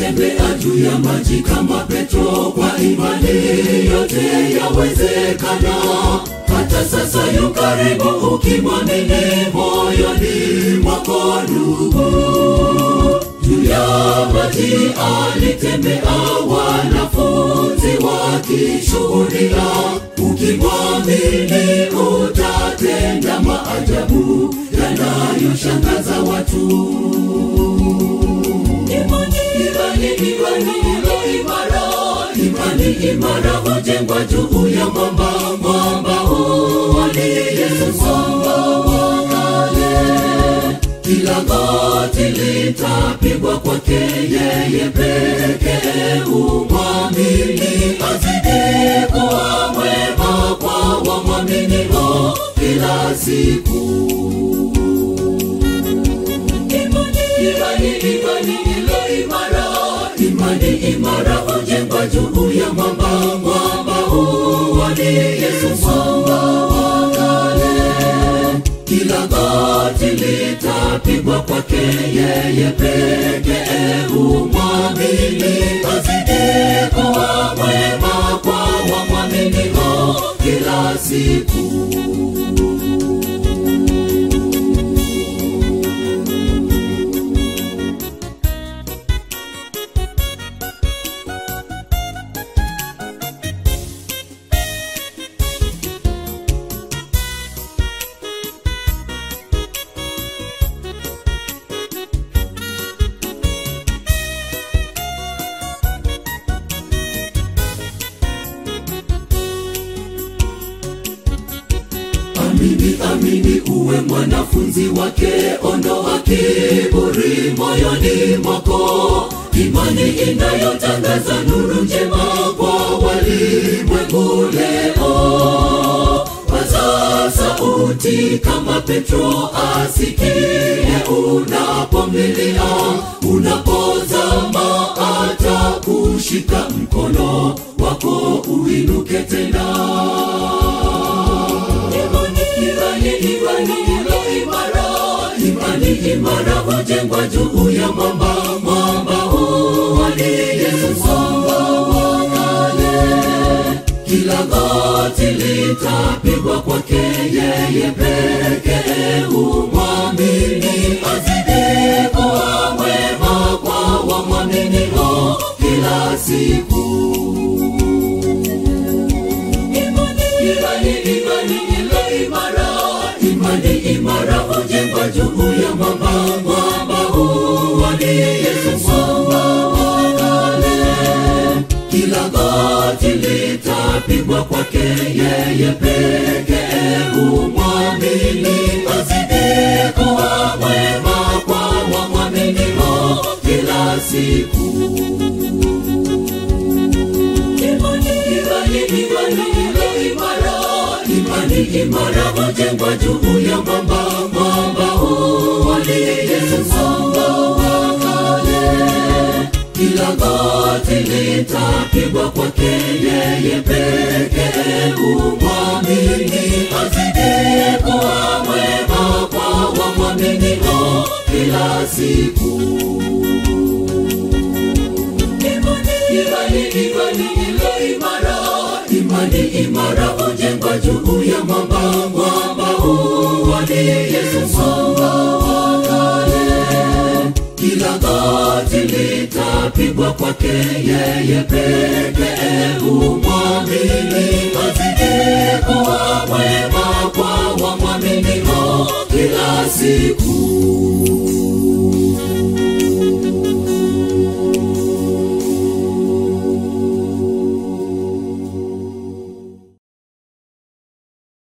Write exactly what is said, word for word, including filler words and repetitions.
alitembea juu ya maji kama Petro, kwa imani yote yawezekana. Hata sasa yu karibu ukimwamini moyoni mwako ndugu. Juu ya maji alitembea, wanafunzi wakishuhudia. Ukimwamini utatenda maajabu yanayoshangaza watu. Imani, imani, imani ilo imara. Imani imara hujengwa juu ya mwamba. Mwamba huo ni Yesu, mwamba wa kale. Kila goti litapigwa kwake yeye pekee. Umwamini azidi kuwa mwema kwa wamwaminio kila siku. Imani, imani ilo imara. Imani imara hujengwa juu ya mwamba. Mwamba huo ni Yesu, mwamba wa kale. Kila goti litapigwa kwake yeye pekee. Umwamini azidi kuwa mwema kwa wamwaminio kila siku. Amini, amini uwe mwanafunzi wake. Ondoa kiburi moyoni mwako. Imani inayotangaza nuru njema kwa walimwengu leo. Paza sauti kama Petro asikie unapomlilia. Unapozama atakushika mkono wako uinuke tena. Imani, imani ilo imara. Imani imara hujengwa juu ya mwamba. Mwamba huo ni Yesu, mwamba wa kale. Kila goti litapigwa kwake yeye pekee. Umwamini azidi kuwa mwema kwa wamwaminio kila siku. Imani, imani ilo imara. Imani imara hujengwa juu ya mwamba. Mwamba huo ni Yesu, mwamba wa kale. Kila goti litapigwa kwake yeye pekee. Umwamini azidi kuwa mwema kwa wamwaminio kila siku. Imani, imani, imani ilo imara. Imani imara hujengwa juu ya mwamba. Mwamba huo ni Yesu, mwamba wa kale. Kila goti litapigwa kwake yeye pekee. Umwamini azidi kuwa mwema kwa wamwaminio kila siku. Imani, imani ilo imara. Imani imara hujengwa juu ya mwamba. Mwamba huo ni Yesu, mwamba wa kale. Kila goti litapigwa kwake yeye pekee.